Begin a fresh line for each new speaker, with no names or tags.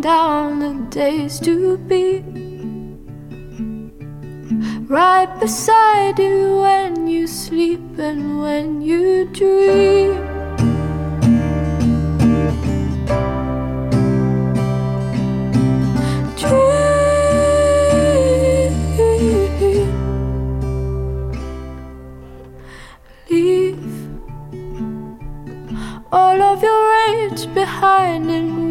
down the days to be, right beside you when you sleep and when you dream. Leave all of your rage behind and